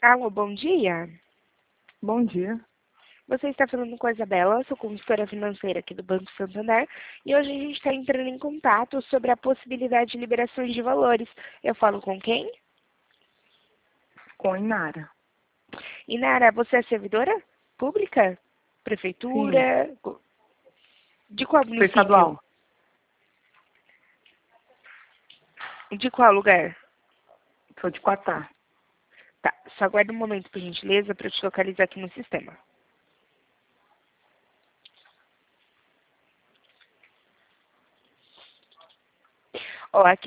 Alô, bom dia. Bom dia. Você está falando com a Isabela, sou consultora financeira aqui do Banco Santander, e hoje a gente está entrando em contato sobre a possibilidade de liberações de valores. Eu falo com quem? Com a Inara. Inara, você é servidora pública? Sim. Prefeitura? De qual Sou município? estadual. De qual lugar? Sou de Quatá. Tá, só aguarda um momento, por gentileza, para eu te localizar aqui no sistema. Ó, aqui